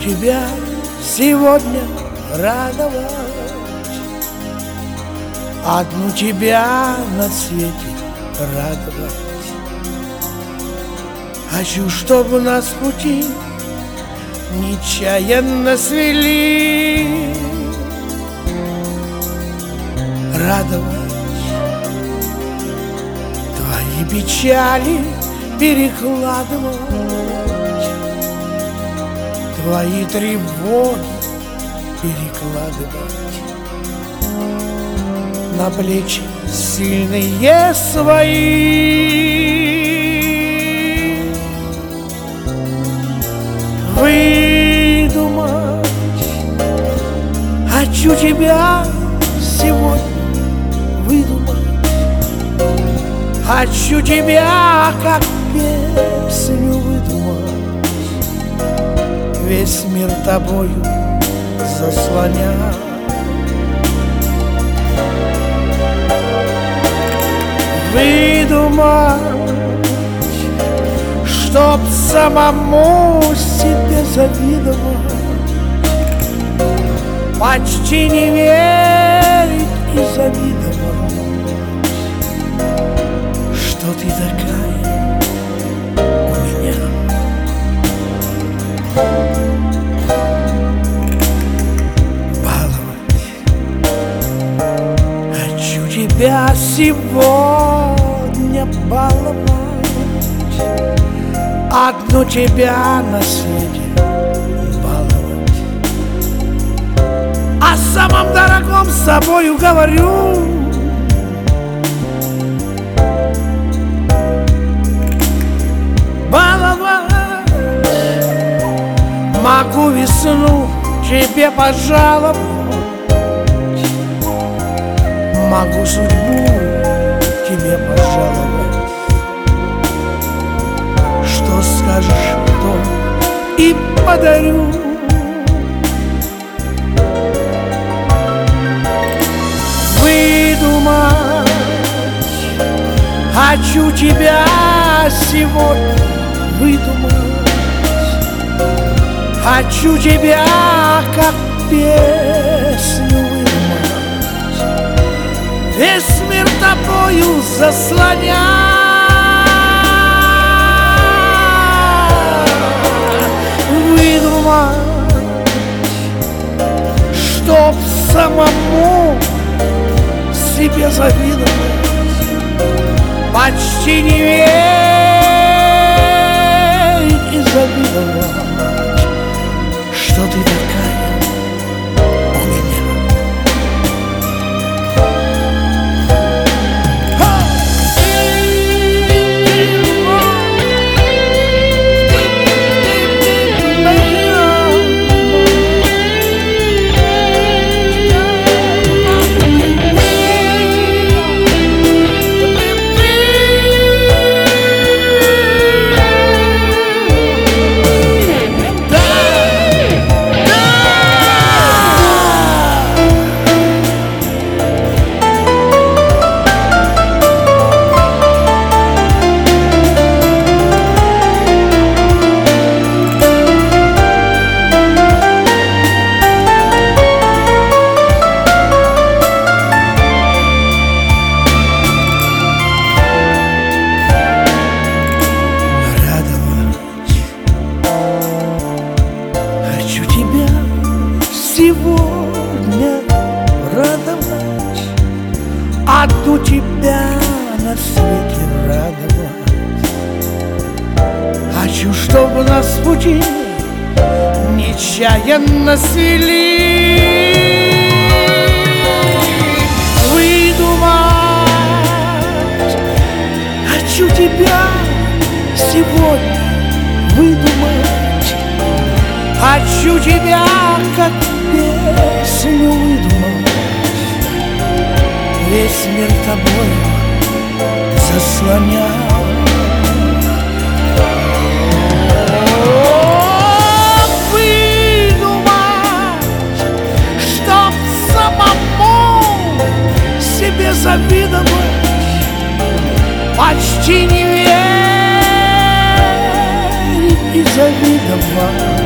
тебя сегодня радовать, одну тебя на свете радовать. Хочу, чтобы нас пути нечаянно свели, радовать, твои печали перекладывать, твои тревоги перекладывать на плечи сильные свои. Выдумать хочу тебя сегодня, выдумать хочу тебя, как песню выдумать, весь мир тобою заслоня. Выдумать, чтоб самому себе завидовать, почти не верить и завидовать, что ты такая у меня. Баловать хочу тебя сегодня, баловать, одну тебя на свете баловать. О самом дорогом с собою говорю, баловать. Могу весну тебе пожаловать, могу судьбу тебе пожаловать. Что скажешь, то и подарю. Выдумать хочу тебя сегодня, выдумать хочу тебя, как песню выдумать, весь мир тобою заслоня. Чтоб самому себе завидовать, почти не верить и завидовать, что ты такая у меня. Сегодня радовать, одну тебя на свете радовать. Хочу, чтобы нас пути нечаянно свели, выдумать хочу тебя сегодня, выдумать хочу тебя, как песню выдумать, весь мир тобой заслоня. Выдумать, чтоб самому себе завидовать, почти не верить и завидовать,